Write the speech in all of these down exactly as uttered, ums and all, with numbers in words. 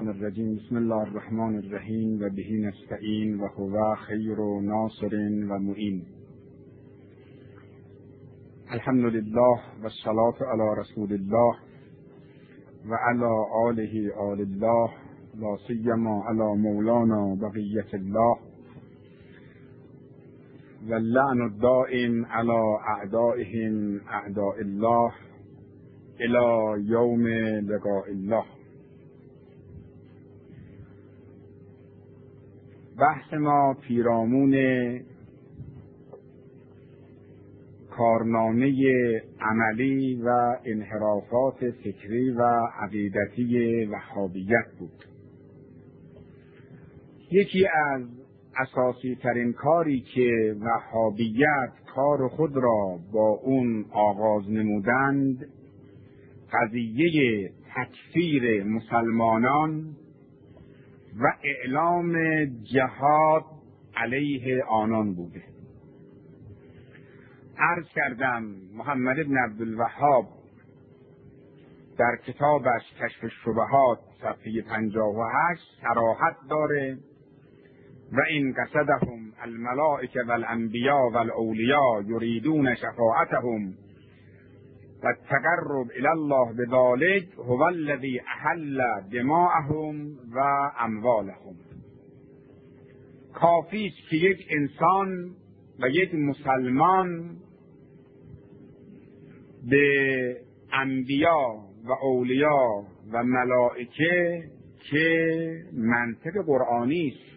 الشیطان الرجیم. بسم الله الرحمن الرحیم و به نستعین و هو خیر ناصر و معین. الحمد لله و الصلاة علی رسول الله و علی آله آل الله لا سیما علی مولانا بقیة الله و اللعن الدائم علی اعدائهم اعداء الله الی یوم لقاء الله. بحث ما پیرامون کارنامه عملی و انحرافات فکری و عقیدتی وهابیت بود. یکی از اساسی ترین کاری که وهابیت کار خود را با اون آغاز نمودند قضیه تکفیر مسلمانان و اعلام جهاد علیه آنان بوده. عرض کردم محمد بن عبدالوهاب در کتابش کشف الشبهات صفحه پنجاه و هشت صراحت داره و این قصدهم الملائکه والانبیاء والاولیاء یریدون شفاعتهم و التقرب الی الله بذلک هو الذی احل دماءهم و اموالهم. کافی است که یک انسان و یک مسلمان به انبیا و اولیا و ملائکه که منطق قرآنی است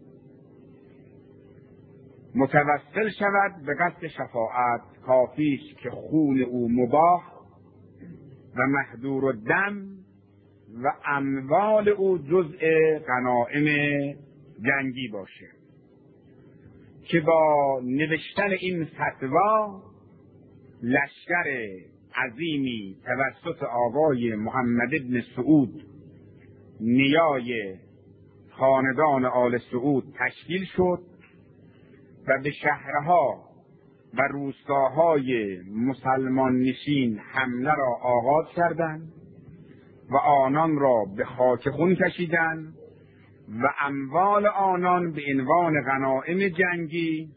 متوسل شود به قصد شفاعت، کافی است که خون او مباح و محظور الدم و اموال او جزء غنایم جنگی باشه که با نوشتن این فتوا لشکر عظیمی توسط آقای محمد بن سعود نیای خاندان آل سعود تشکیل شد و به شهرها و روستاهای مسلمان نشین حمله را آغاز کردند و آنان را به خاک خون کشیدند و اموال آنان به عنوان غنایم جنگی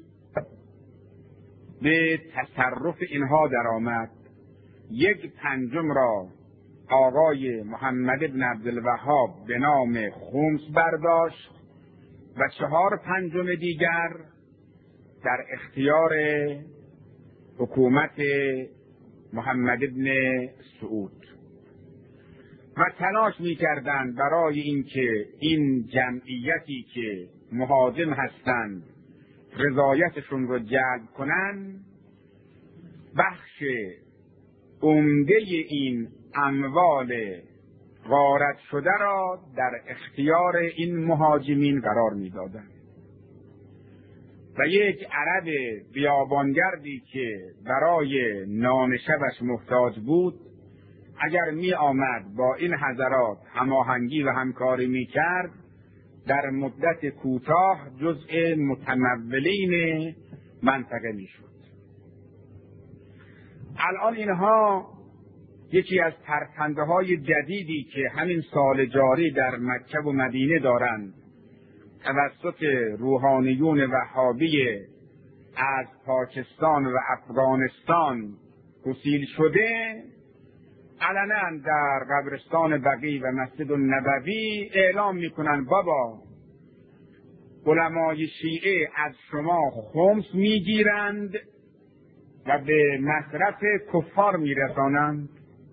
به تصرف اینها درآمد. یک پنجم را آقای محمد بن عبدالوهاب به نام خمس برداشت و چهار پنجم دیگر در اختیار حکومت محمد بن سعود و تلاش می‌کردند برای اینکه این جمعیتی که مهاجم هستند رضایتشون رو جلب کنند. بخش عمده این اموال غارت شده را در اختیار این مهاجمین قرار می‌دادند و یک عرب بیابانگردی که برای نان شبش محتاج بود اگر می آمد با این حضرات هماهنگی و همکاری می کرد در مدت کوتاه جزء متمولین منطقه می شد. الان اینها یکی از پرکنده های جدیدی که همین سال جاری در مکه و مدینه دارند توسط روحانیون وهابی از پاکستان و افغانستان گسیل شده علنا در قبرستان بقیع و مسجد النبوی اعلام میکنن بابا علمای شیعه از شما خمس میگیرند و به مصرف کفار میرسانند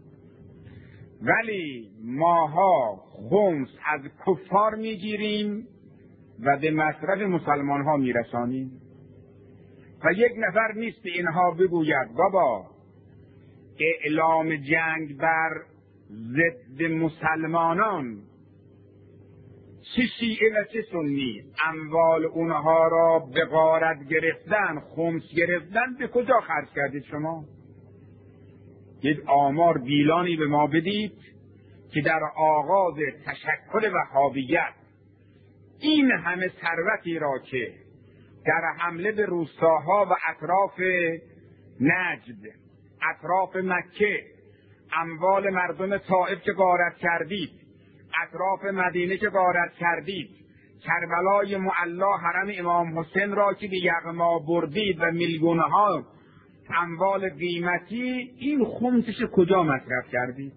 ولی ماها خمس از کفار میگیریم و به مصرف مسلمان ها میرسانیم. و یک نفر نیست به اینها بگوید بابا اعلام جنگ بر ضد مسلمانان چه شیعه و چه سنی اموال اونها را به غارت گرفتن خمس گرفتن به کجا خرج کردید شما؟ یک آمار بیلانی به ما بدید که در آغاز تشکل وهابیت این همه ثروتی را که در حمله به روستاها و اطراف نجد اطراف مکه اموال مردم طائف که غارت کردید اطراف مدینه که غارت کردید، کربلای معلا حرم امام حسین را که به یغما بردید و میلیونها اموال قیمتی، این خمسش کجا مصرف کردید؟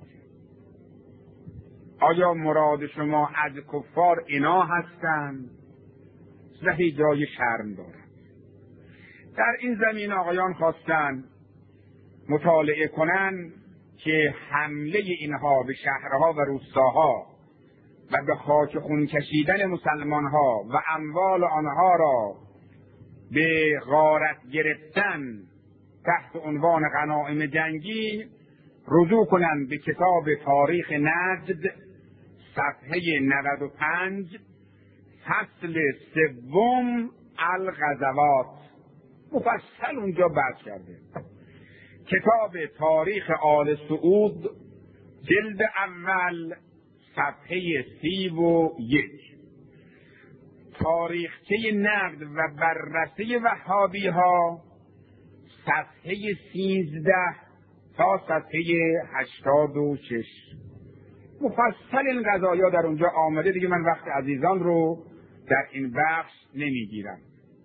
آیا مراد شما از کفار اینا هستند؟ زهی جای شرم دارد. در این زمین آقایان خواستند مطالعه کنند که حمله اینها به شهرها و روستاها و به خاک خون کشیدن مسلمانها و اموال آنها را به غارت گرفتن تحت عنوان غنایم جنگی رجوع کنند به کتاب تاریخ نجد صفحه نود و پنج فصل سوم الغزوات، مفصل اونجا بحث کرده. کتاب تاریخ آل سعود جلد اول صفحه سی و یک. تاریخچه نقد و بررسی وهابی ها صفحه سیزده تا صفحه هشتاد و شش. مفصل این قضایا در اونجا آمده. دیگه من وقت عزیزان رو در این بخش نمیگیرم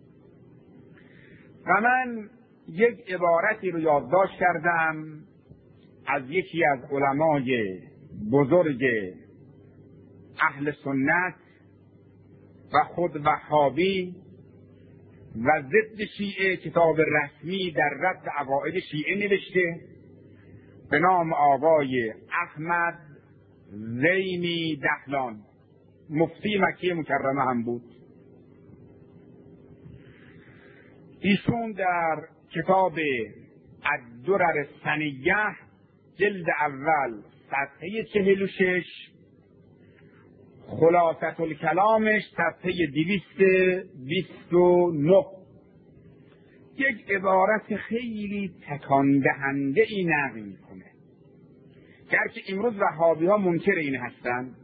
و من یک عبارتی رو یادداشت کردم از یکی از علمای بزرگ اهل سنت و خود وهابی و ضد شیعه، کتاب رسمی در رد عقاید شیعه نوشته، به نام آقای احمد زینی دهلان، مفتی مکه مکرمه هم بود. ایشون در کتاب الدرر الثنیه جلد اول صفحه چهل و شش، خلاصة الکلامش صفحه دویست بیست و نه، یک عبارت خیلی تکان دهنده ای نقل میکنه. گرچه امروز وهابی ها منکر این هستند،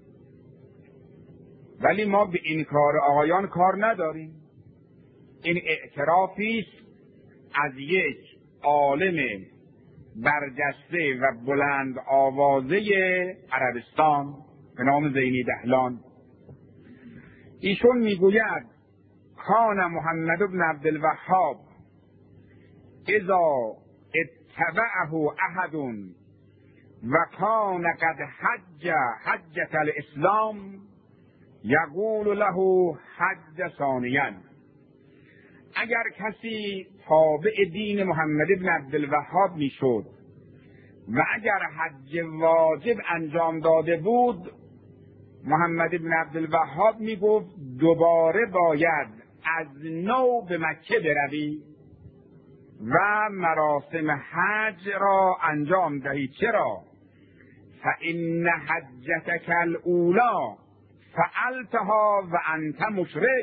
ولی ما به این کار آقایان کار نداریم. این اعترافی است از یک عالم برجسته و بلند آوازه عربستان به نام زینی دهلان. ایشون میگوید کان محمد بن عبدالوهاب اذا اتبعه احد و کان قد حج حجة الاسلام یقول له حج ثانیا. اگر کسی تابع دین محمد بن عبدالوهاب میشد و اگر حج واجب انجام داده بود، محمد بن عبدالوهاب میگفت دوباره باید از نو به مکه بروی و مراسم حج را انجام دهی. چرا؟ فإن حجتک الاولی فعلتها و انت مشرک.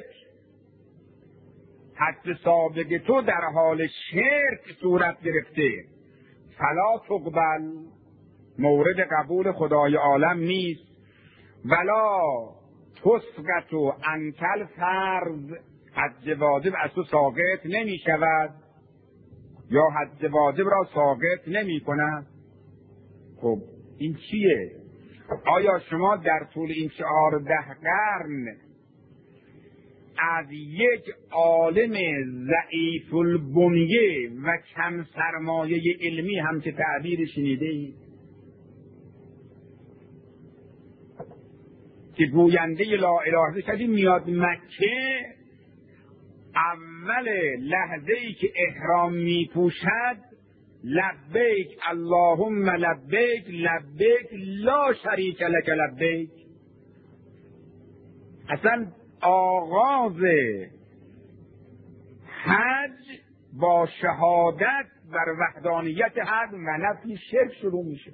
حج سابق تو در حال شرک صورت گرفته، فلا تقبل، مورد قبول خدای عالم نیست. ولا تسقط عنک فرض، حج واجب از تو ساقط نمی شود یا حج واجب را ساقط نمی کند. خب این چیه؟ آیا شما در طول این چهارده قرن از یک عالم ضعیف البنیه و کم سرمایه علمی هم که تعبیر شنیده اید که گوینده لا اله الا میاد مکه، اول لحظه ای که احرام می پوشد لبیک اللهم لبیک لبیک لا شریک لک لبیک. اصلا آغاز حج با شهادت بر وحدانیت حق و نفی شرک شروع میشه.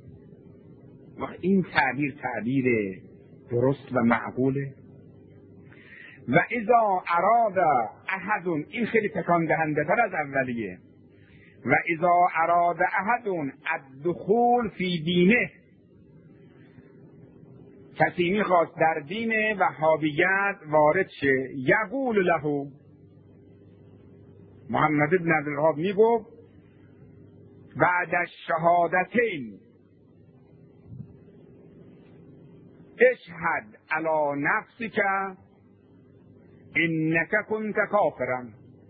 این تعبیر تعبیر درست و معقوله. و اذا اراد احد، این خیلی تکان دهنده تر از اولیه، و اذا اراد احد الدخول فی دینه، کسی میخواست در دین وهابیت وارد شه، یقول له، محمد بن عبدالوهاب میگفت بعد الشهادتین اشهد علی نفسک انک کنت کافرا.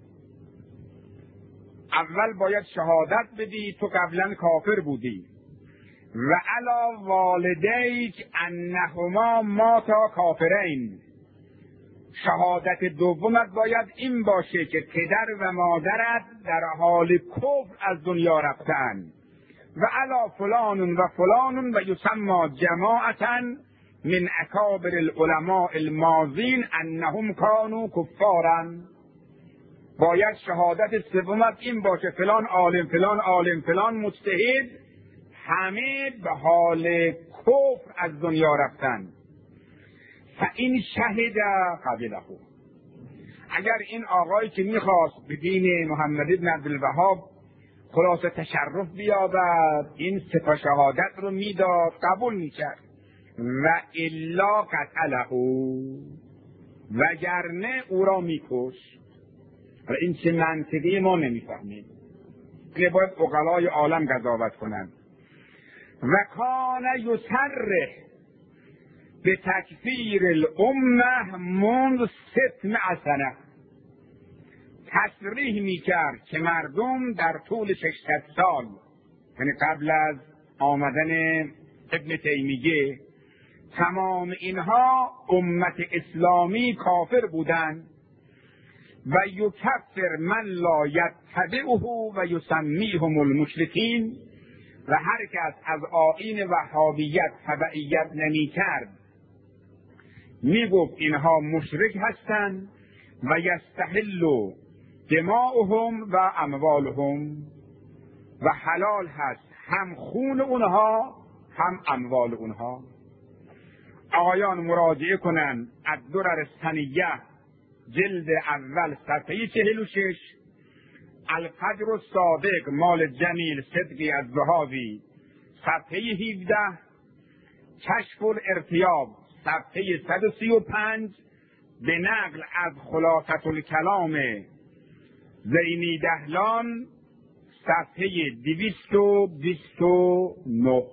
اول باید شهادت بدی تو قبلا کافر بودی. و علی والدیک انهما ماتا کافرین. شهادت دومت باید این باشه که پدر و مادرت در حال کفر از دنیا رفتن. و علی فلان و فلان و یسمى جماعتا من اکابر العلماء الماضین انهم کانوا کفارا. باید شهادت سومت این باشه فلان عالم فلان عالم فلان مجتهد همه به حال کفر از دنیا رفتن. فاین شهد قبله. اگر این آقایی که میخواست به دین محمد بن عبدالوهاب خلاصه تشرف بیابد این سه تا شهادت رو میداد قبول میکرد. و الا قتله، وگرنه او را میکشت. و این چه منطقی ما نمیفهمیم که باید عقلای عالم قضاوت کنند. و کان یصرح به تکفیر الامه منذ ستمائة سنه. تصریح میکرد که مردم در طول ششصد سال، یعنی قبل از آمدن ابن تیمیه، تمام اینها امت اسلامی کافر بودند. و یکفر من لا یتبعه و یسمیهم المشرکین. و هر کس از آیین وهابیت تبعیت نمی کرد می گفت اینها مشرک هستند. و یستحل دماؤهم و اموالهم. و حلال هست هم خون اونها هم اموال اونها. آقایان مراجعه کنند الدرر الثنیه جلد اول صفحه چهل و شش، الفجر الصادق مال جمیل صدقی از وهابی صفحه هفده، کشف الارتیاب صفحه صد و سی و پنج به نقل از خلاصة الکلام زینی دهلان صفحه دویست و بیست و نه.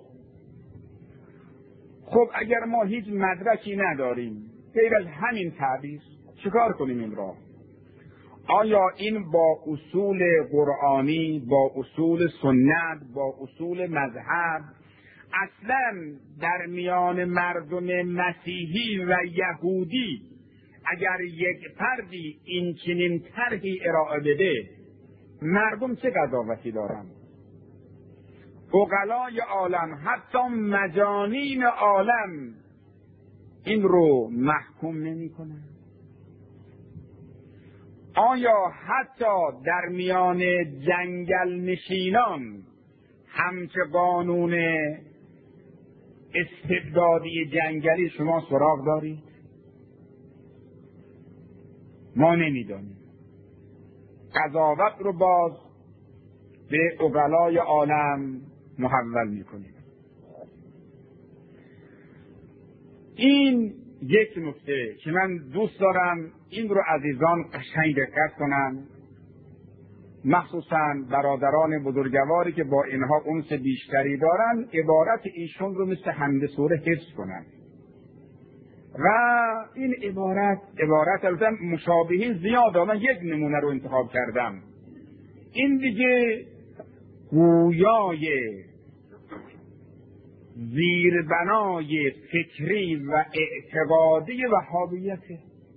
خب اگر ما هیچ مدرکی نداریم غیر از همین تعبیر چیکار کنیم این را؟ آیا این با اصول قرآنی، با اصول سنت، با اصول مذهب اصلا در میان مردم مسیحی و یهودی اگر یک فردی این چنین طرحی ارائه بده مردم چه قضاوتی دارند؟ عقلای عالم حتی مجانین عالم این رو محکوم نمی کنند. آیا حتی در میان جنگل نشینان همچه قانون استبدادی جنگلی شما سراغ دارید؟ ما نمیدانیم. قضاوت رو باز به عقلای عالم محول میکنیم. این یک نکته که من دوست دارم این رو عزیزان قشنگ دقت کنن، مخصوصا برادران بزرگواری که با اینها انس بیشتری دارن، عبارت ایشون رو مثل حمد سوره حفظ کنن. و این عبارت عبارت البته مشابهی زیاده، من یک نمونه رو انتخاب کردم. این دیگه گویای زیربنای فکری و اعتقادی وهابیته.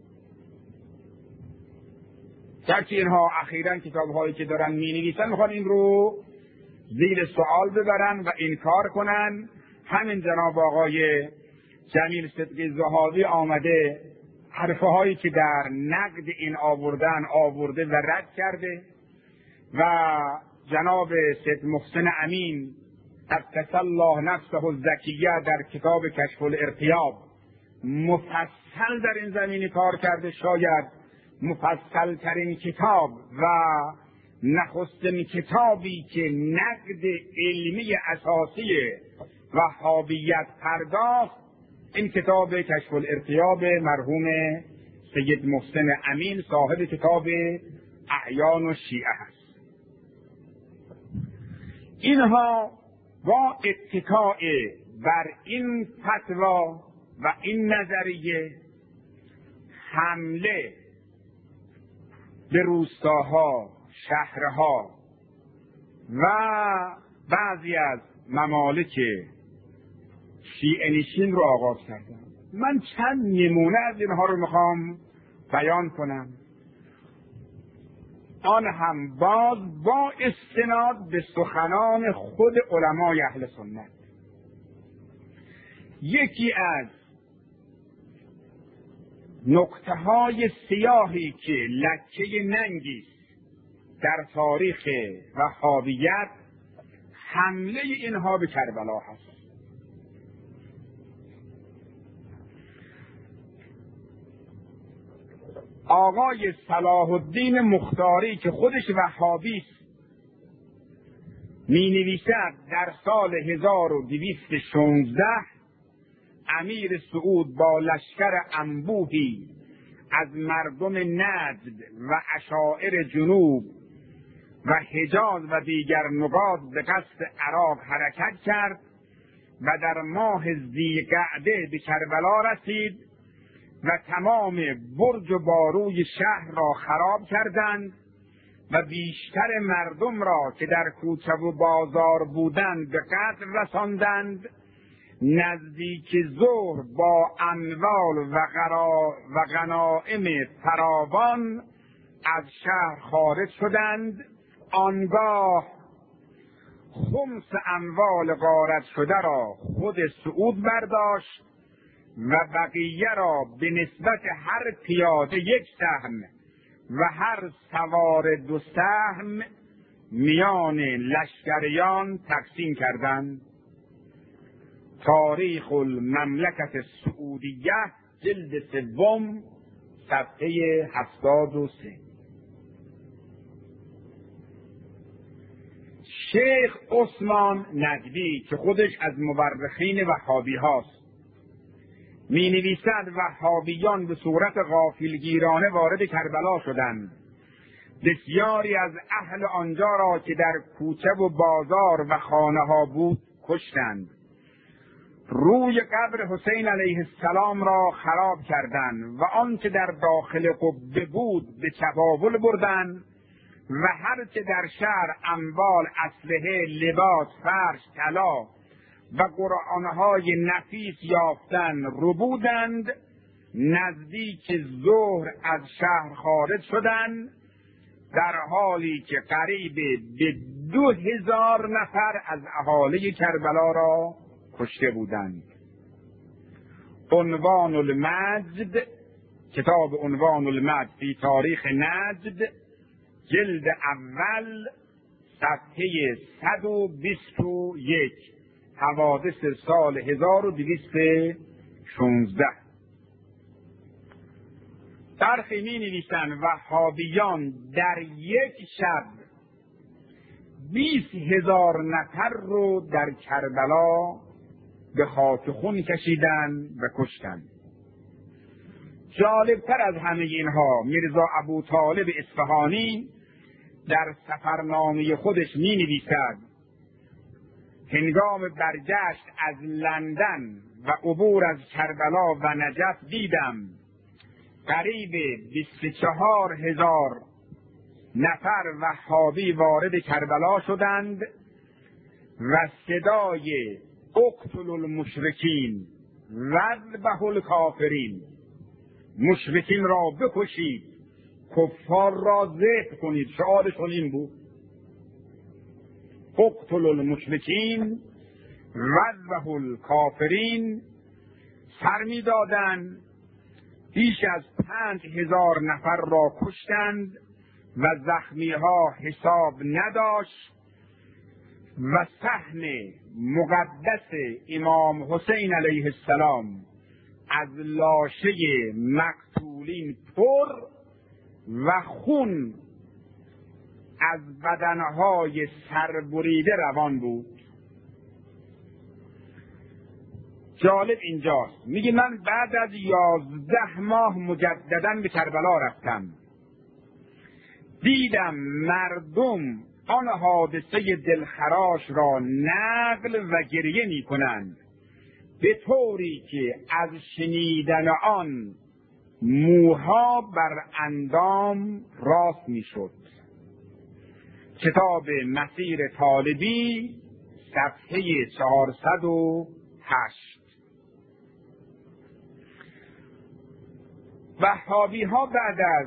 گرچه اینها اخیراً کتاب‌هایی که دارن می‌نویسن میخوان این رو زیر سوال ببرن و انکار کنن. همین جناب آقای جمیل صدقی زهادی آمده حرفه هایی که در نقد این آوردن آورده و رد کرده و جناب سید محسن امین قدس الله نفسه الزکیه در کتاب کشف الارتیاب مفصل در این زمینه کار کرده. شاید مفصل ترین کتاب و نخستین کتابی که نقد علمی اساسی وهابیت پرداخت این کتاب کشف الارتیاب مرحوم سید محسن امین صاحب کتاب اعیان و شیعه هست. اینها با اتکاء بر این فتوا و این نظریه حمله به روستاها، شهرها و بعضی از ممالک شیعه نشین رو آغاز کردم. من چند نمونه از اینها رو میخوام بیان کنم، آن هم باز با استناد به سخنان خود علمای اهل سنت. یکی از نکته های سیاهی که لکه ننگی در تاریخ وهابیت حمله اینها به کربلا هست. آقای صلاح الدین مختاری که خودش وهابی است می نویسد در سال هزار و دویست و شانزده امیر سعود با لشکر انبوهی از مردم نجد و اشاعر جنوب و حجاز و دیگر نقاط به قصد عراق حرکت کرد و در ماه ذی‌قعده به کربلا رسید و تمام برج و باروی شهر را خراب کردند و بیشتر مردم را که در کوچه و بازار بودند به قتل رساندند. نزدیک ظهر با اموال و, و غنائم فراوان از شهر خارج شدند. آنگاه خمس اموال غارت شده را خود سعود برداشت و بقیه را به نسبت هر پیاده یک سهم و هر سوار دو سهم میان لشکریان تقسیم کردند. تاریخ المملکت السعودیه جلد سوم صفحه هفتاد و سه. شیخ عثمان نجدی که خودش از مورخین وهابی هاست می نویسد وهابیان به صورت غافلگیرانه وارد کربلا شدند. بسیاری از اهل آنجا را که در کوچه و بازار و خانه ها بود کشتند. روی قبر حسین علیه السلام را خراب کردند و آنچه در داخل قبه بود به چپاول بردند و هر چه در شهر اموال، اسلحه، لباس، فرش، طلا و قرآنهای نفیس یافتن ربودند. نزدیک ظهر از شهر خارج شدند در حالی که قریب به دو هزار نفر از اهالی کربلا را کشته بودند. عنوان المجد، کتاب عنوان المجد فی تاریخ نجد جلد اول صفحه صد و بیست و یک، حوادث سال هزار و دویست و شانزده. برخی می نویسند وهابیان در یک شب بیست هزار نفر رو در کربلا به خاک خون کشیدن و کشتن. جالبتر از همه اینها میرزا ابو طالب اصفهانی در سفرنامه خودش می نویسد هنگام برگشت از لندن و عبور از کربلا و نجف دیدم قریب بیست و چهار هزار نفر وهابی وارد کربلا شدند و صدای اقتل المشرکین وذبح الکافرین، مشرکین را بکشید، کفار را ذبح کنید، شعارشون این بود. اقتل المشرکین وذبح الکافرین. سر می دادند، بیش از پنج هزار نفر را کشتند و زخمی ها حساب نداشت و صحن مقدس امام حسین علیه السلام از لاشه مقتولین پر و خون از بدنهای سربریده روان بود. جالب اینجاست، میگه من بعد از یازده ماه مجددا به کربلا رفتم، دیدم مردم آن حادثه دلخراش را نقل و گریه می کنند. به طوری که از شنیدن آن موها بر اندام راست میشد. کتاب مسیر طالبی صفحه چهارصد و هشت. وهابی ها بعد از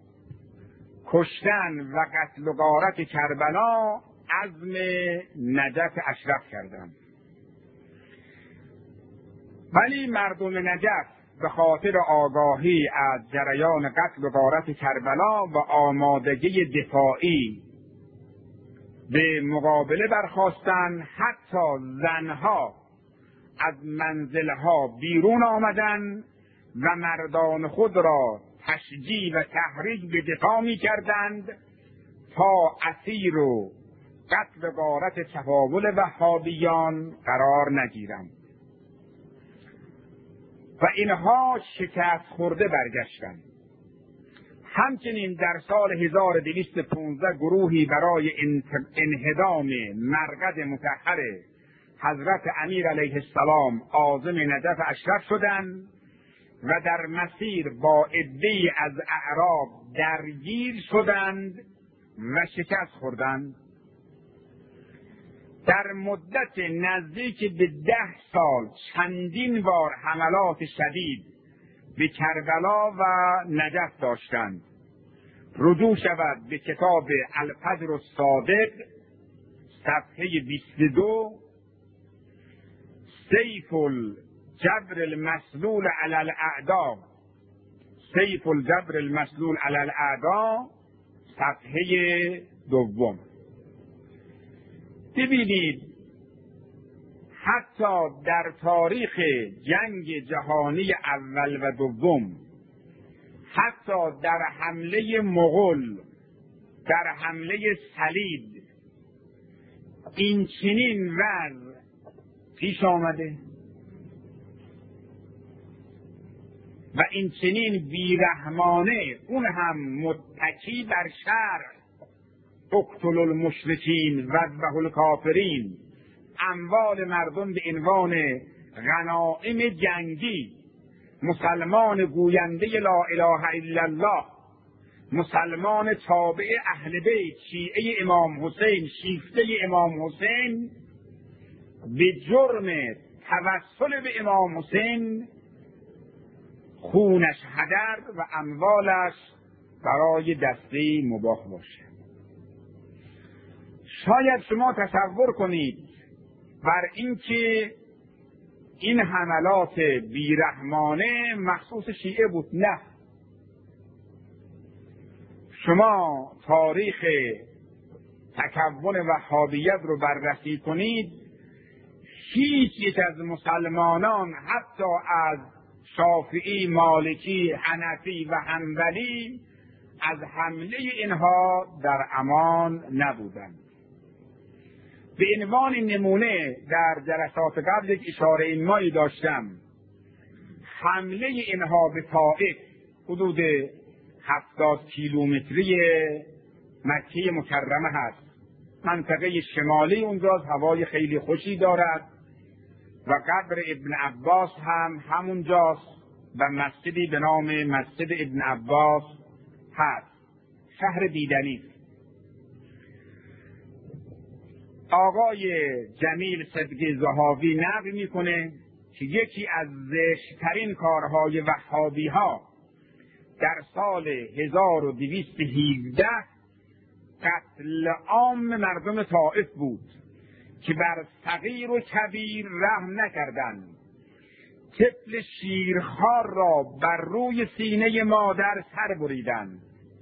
کشتن و قتل و غارت کربلا عزم نجف اشرف کردند، ولی مردم نجف به خاطر آگاهی از جریان قتل و غارت کربلا و آمادگی دفاعی به مقابله برخاستند. حتی زنها از منزلها بیرون آمدند و مردان خود را تشجیع و تحریک به دفاع می کردند تا اسیر و قتل و غارت تفاول وهابیان قرار نگیرند و اینها شکست خورده برگشتند. همچنین در سال هزار و دویست و پانزده گروهی برای انهدام مرقد مطهر حضرت امیر علیه السلام عازم نجف اشرف شدند و در مسیر با عده‌ای از اعراب درگیر شدند و شکست خوردند. در مدت نزدیک به ده سال چندین بار حملات شدید به کربلا و نجف داشتند. رجوع شود به کتاب الفجر الصادق صفحه بیست و دو، سیف الجبر المسلول علی الاعداء، سیف الجبر المسلول علی الاعداء صفحه دوم. ببینید حتی در تاریخ جنگ جهانی اول و دوم، حتی در حمله مغول، در حمله صلیب، این چنین وضع پیش آمده و این چنین بیرحمانه، اون هم متکی بر شرع، اقتلوا المشرکین واذبحوا الکافرین، اموال مردم به عنوان غنایم جنگی، مسلمان گوینده لا اله الا الله، مسلمان تابع اهل بیت، شیعه امام حسین، شیفته امام حسین، به جرم توسل به امام حسین خونش هدر و اموالش برای دسته مباح باشه. شاید شما تصور کنید بر اینکه این حملات بیرحمانه مخصوص شیعه بود. نه، شما تاریخ تکون وهابیت رو بررسی کنید، هیچ یک از مسلمانان حتی از شافعی، مالکی، حنفی و حنبلی از حمله اینها در امان نبودند. به عنوان نمونه در جلسات قبل یک اشاره اینمایی داشتم، حمله اینها به طائف حدود هفتاد کیلومتری مکه مکرمه هست. منطقه شمالی اونجا هوای خیلی خوشی دارد و قبر ابن عباس هم همونجاست و مسجدی به نام مسجد ابن عباس هست. شهر دیدنی. آقای جمیل صدقی زهاوی نقل میکنه که یکی از زشترین کارهای وهابی ها در سال هزار و دویست و هفده قتل عام مردم طائف بود که بر صغیر و کبیر رحم نکردند. طفل شیرخوار را بر روی سینه مادر سر بریدند.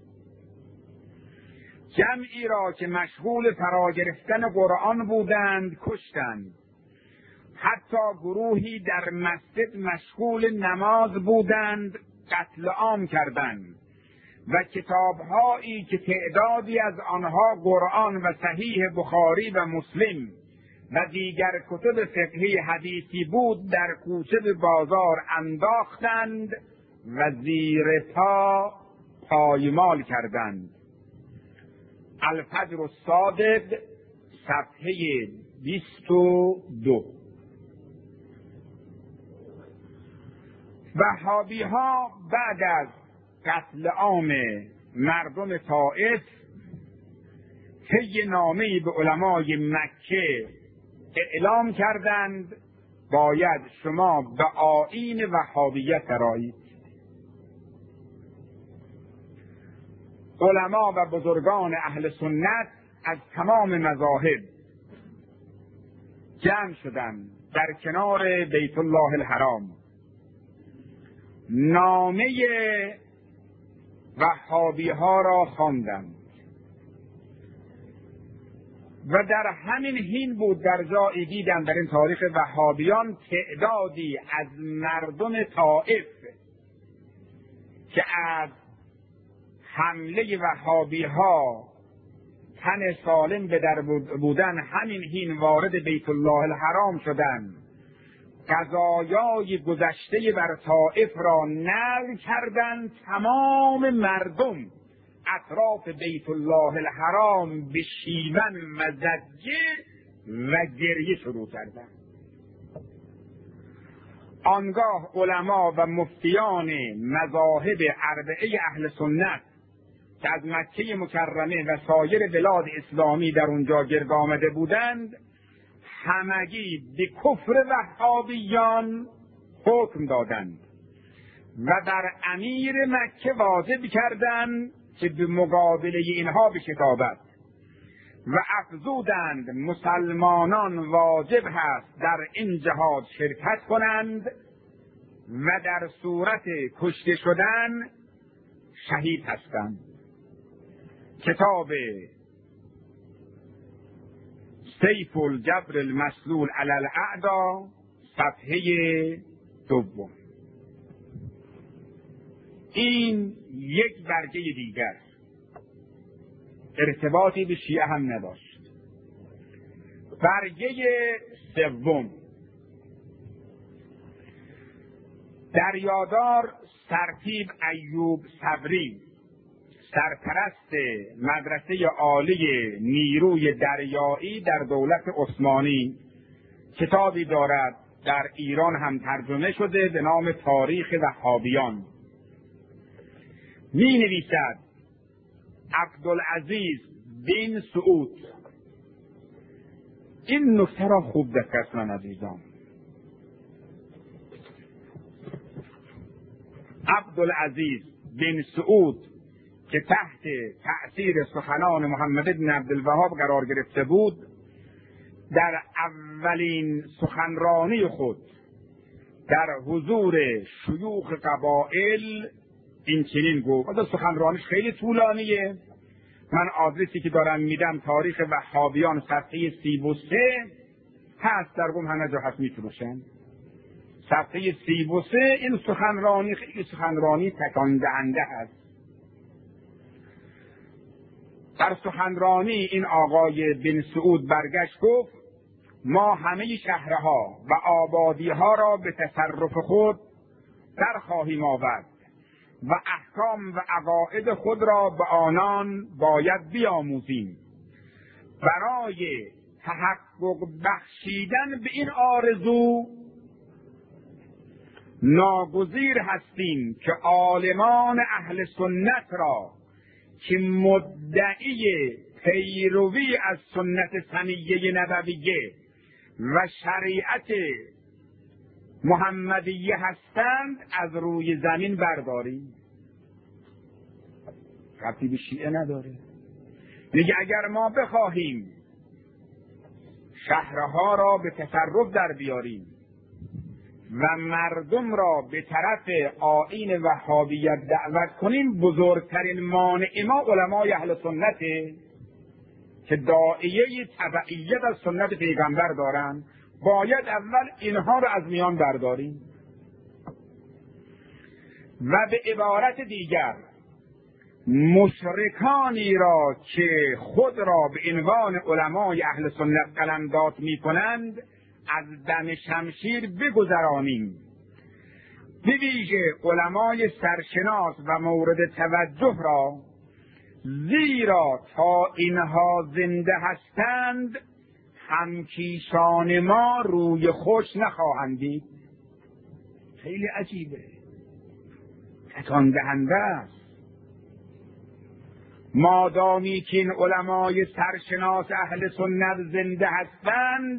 جمعی را که مشغول فرا گرفتن قرآن بودند کشتند. حتی گروهی در مسجد مشغول نماز بودند قتل عام کردند و کتابهایی که تعدادی از آنها قرآن و صحیح بخاری و مسلم و دیگر کتب فقهی حدیثی بود در کوچه به بازار انداختند و زیر پا پایمال کردند. الفجر الصادق صفحه بیست و دو. وهابی ها بعد از قتل عام مردم طائف طی نامه‌ای به علمای مکه اعلام کردند باید شما به آیین وهابیت درآیید. علما و بزرگان اهل سنت از تمام مذاهب جمع شدند در کنار بیت الله الحرام، نامه وهابی ها را خواندند و در همین حین بود در جایی دیدن در این تاریخ وهابیان تعدادی از مردم طائف که از حمله وهابی ها تن سالم به در بودن همین حین وارد بیت الله الحرام شدند، قضایای گذشته بر طائف را نقل کردند. تمام مردم اطراف بیت الله الحرام به شیون و زجه و گریه شروع کردند. آنگاه علما و مفتیان مذاهب اربعه اهل سنت که از مکه مکرمه و سایر بلاد اسلامی در اونجا گرد آمده بودند همگی به کفر وهابیان حکم دادند و بر امیر مکه واجب کردند که به مقابله اینها بشتابد و افزودند مسلمانان واجب هست در این جهاد شرکت کنند و در صورت کشته شدن شهید هستند. کتاب سیف الجبر المسلول علی الاعدا صفحه دوم. این یک برگه دیگر ارتباطی به شیعه هم نداشت. برگه سوم، دریادار سرتیب ایوب صبری سرپرست مدرسه عالی نیروی دریایی در دولت عثمانی کتابی دارد در ایران هم ترجمه شده به نام تاریخ وهابیان. می نویسد عبدالعزیز بن سعود، این نکته را خوب دقت کنید عزیزان، عبدالعزیز بن سعود که تحت تأثیر سخنان محمد بن عبدالوهاب قرار گرفته بود در اولین سخنرانی خود در حضور شیوخ قبائل این چنین گفت. از سخنرانیش خیلی طولانیه، من آدرسی که دارم میدم تاریخ وهابیان صفحه سی و سه هست، در گم همه جا هست میتونشن صفحه سی و سه. این سخنرانی خیلی سخنرانی تکان دهنده هست. در سخنرانی این آقای بن سعود برگشت گفت ما همه شهرها و آبادیها را به تصرف خود در خواهیم آورد و احکام و عقاید خود را به آنان باید بیاموزیم. برای تحقق بخشیدن به این آرزو ناگزیر هستیم که عالمان اهل سنت را که مدعی پیروی از سنت سنیه نبویه و شریعت محمدیه هستند از روی زمین برداریم. ربطی به شیعه نداره. میگه اگر ما بخواهیم شهرها را به تصرف در بیاریم و مردم را به طرف آیین وهابیت دعوت کنیم، بزرگترین مانع ما علمای اهل سنته که داعیه تبعیت از سنت پیغمبر دارن، باید اول اینها را از میان برداریم. و به عبارت دیگر مشرکانی را که خود را به عنوان علمای اهل سنت قلمداد می کنند از دم شمشیر بگذرانیم. به ویژه علمای سرشناس و مورد توجه را، زیرا تا اینها زنده هستند همکیشان ما روی خوش نخواهند دید. خیلی عجیبه. تکان دهنده است. مادامی که این علمای سرشناس اهل سنت زنده هستند،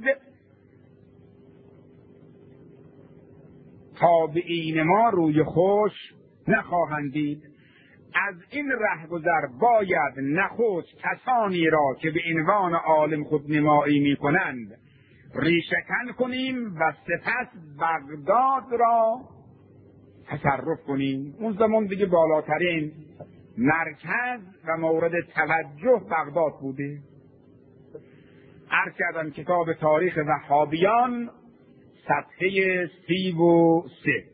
تابعین ما روی خوش نخواهند دید. از این رهگذر باید نخست کسانی را که به عنوان عالم خودنمایی می کنند ریشه‌کن کنیم و سپس بغداد را تصرف کنیم. اون زمان دیگه بالاترین مرکز و مورد توجه بغداد بوده. عرض کردم کتاب تاریخ وهابیان صفحه سی و سه.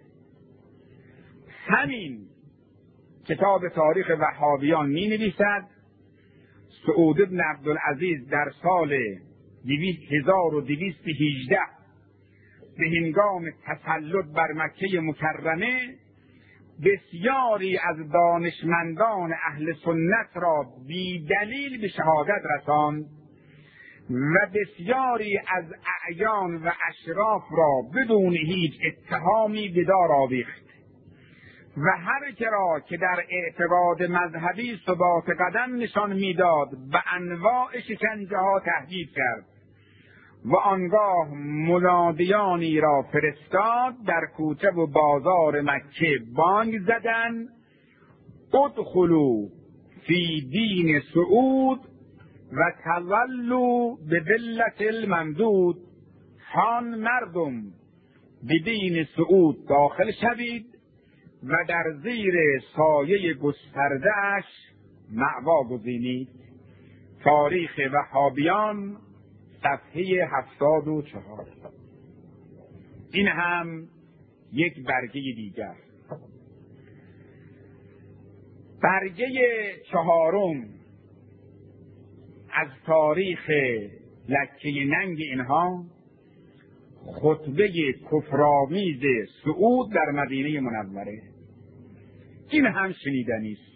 همین کتاب تاریخ وهابیان می نویسد سعود بن عبدالعزیز در سال هزار و دویست و هجده به هنگام تسلط بر مکه مکرمه بسیاری از دانشمندان اهل سنت را بی دلیل به شهادت رساند و بسیاری از اعیان و اشراف را بدون هیچ اتهامی به دار آویخت و هر کرا که در اعتقاد مذهبی ثبات قدم نشان میداد به انواع شکنجه ها تهدید کرد و آنگاه منادیانی را فرستاد در کوچه و بازار مکه بانگ زدند ادخلوا فی دین سعود و تولوا به ذلت الممدود. هان مردم به دین سعود داخل شوید و در زیر سایه گسترده‌اش مأوا گزینید. تاریخ وهابیان صفحه هفتاد و چهار. این هم یک برگه دیگر. برگه چهارم از تاریخ لکه ننگ اینها خطبه کفرآمیز سعود در مدینه منوره. این هم شنیدنی است.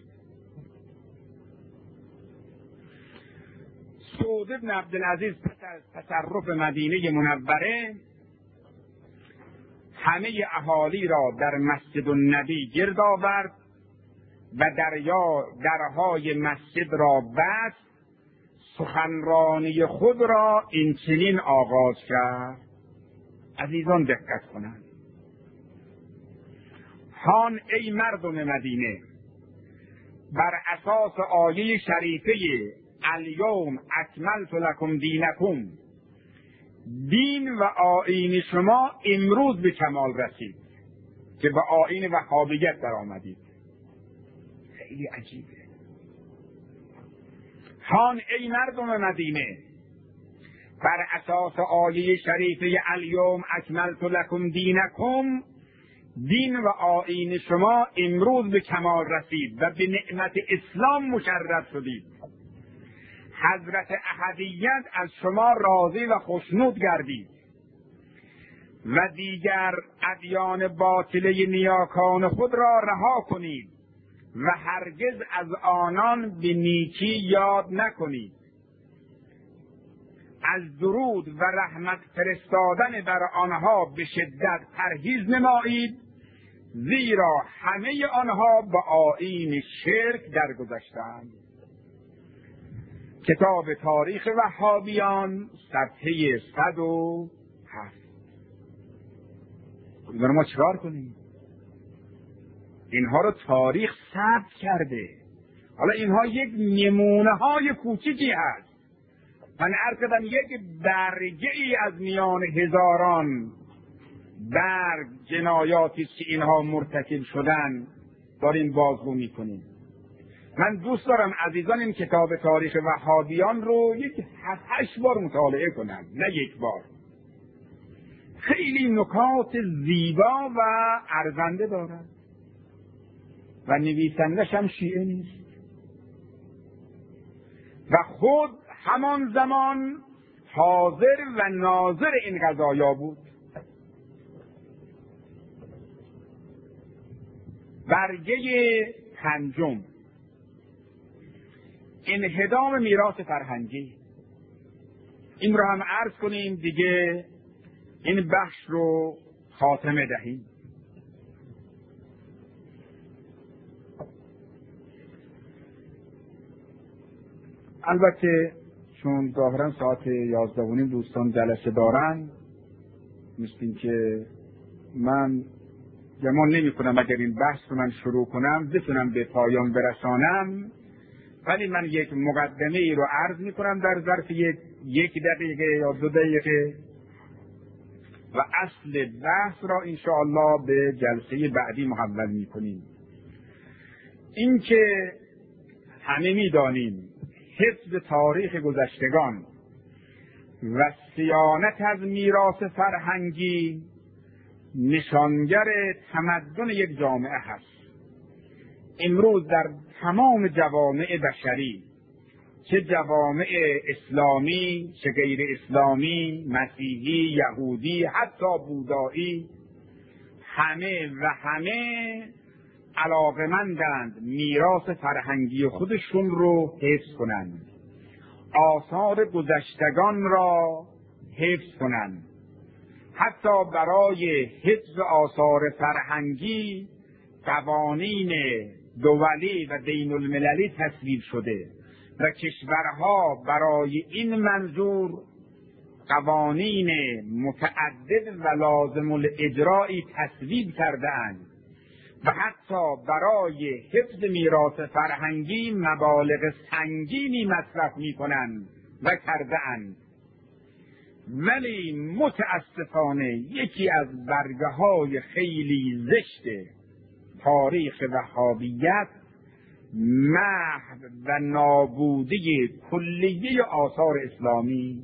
سعود بن عبدالعزیز پس از تصرف مدینه منوره همه اهالی را در مسجد النبی گرد آورد و دریا درهای مسجد را بست. سخنرانی خود را این چنین آغاز کرد. عزیزان دقت کنند. هان ای مردم مدینه، بر اساس آیه شریفه الیوم اکملت لکم دینکم، دین و آیین شما امروز به کمال رسید که به آیین وهابیت در آمدید. خیلی عجیبه. هان ای مردم مدینه، بر اساس آیه شریفه الیوم اکملت لکم دینکم، دین و آیین شما امروز به کمال رسید و به نعمت اسلام مشرف شدید. حضرت احدیت از شما راضی و خوشنود گردید و دیگر ادیان باطله نیاکان خود را رها کنید و هرگز از آنان به نیکی یاد نکنید. از درود و رحمت فرستادن بر آنها به شدت پرهیز نمایید، زیرا همه آنها به آیین شرک درگذشتند. کتاب تاریخ وهابیان صفحه صد و هفت. ما چکار کنیم؟ اینها رو تاریخ ثبت کرده. حالا اینها یک نمونه های کوچیکی هست. من عرض کردم یک برگه ای از میان هزاران برگ جنایاتی که اینها مرتکب شدن داریم بازگو میکنیم. من دوست دارم عزیزان این کتاب تاریخ وهابیان رو یک هفت هشت بار مطالعه کنن، نه یک بار. خیلی نکات زیبا و ارزنده دارد و نویسندش هم شیعه نیست و خود همان زمان حاضر و ناظر این قضایا بود. برگه پنجم، انهدام میراث فرهنگی. این رو هم عرض کنیم دیگه این بخش رو خاتمه دهیم. البته چون ظاهرا ساعت یازده و نیم دوستان جلسه دارن، مثل که من گمان نمی کنم اگر این بحث رو من شروع کنم بتونم به پایان برسانم، ولی من یک مقدمه ای رو عرض می کنم در ظرف یک, یک دقیقه یا دو دقیقه و اصل بحث را انشاءالله به جلسه بعدی محول می کنیم. این که همه می دانیم حفظ تاریخ گذشتگان و صیانت از میراث فرهنگی نشانگر تمدن یک جامعه هست. امروز در تمام جوامع بشری، چه جوامع اسلامی، چه غیر اسلامی، مسیحی، یهودی، حتی بودایی، همه و همه علاقمندند میراث فرهنگی خودشون رو حفظ کنند، آثار گذشتگان را حفظ کنند. حتی برای حفظ آثار فرهنگی قوانین دولی و بین المللی تصویب شده و کشورها برای این منظور قوانین متعدد و لازم الاجرایی تصویب کرده اند و حتی برای حفظ میراث فرهنگی مبالغ سنگینی مصرف می کنند و کرده اند. ولی متاسفانه یکی از برگه های خیلی زشت تاریخ وهابیت محو و نابودی کلیه آثار اسلامی،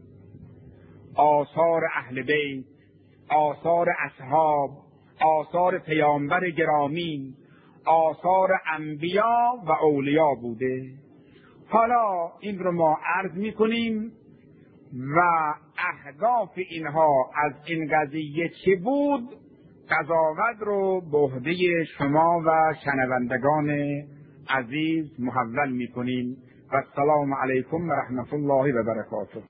آثار اهل بیت، آثار اصحاب، آثار پیامبر گرامی، آثار انبیا و اولیاء بوده. حالا این رو ما عرض می کنیم و اهداف اینها از این قضیه چه بود قضاوت رو به عهده شما و شنوندگان عزیز محول می کنیم. و السلام علیکم و رحمت الله و برکاته.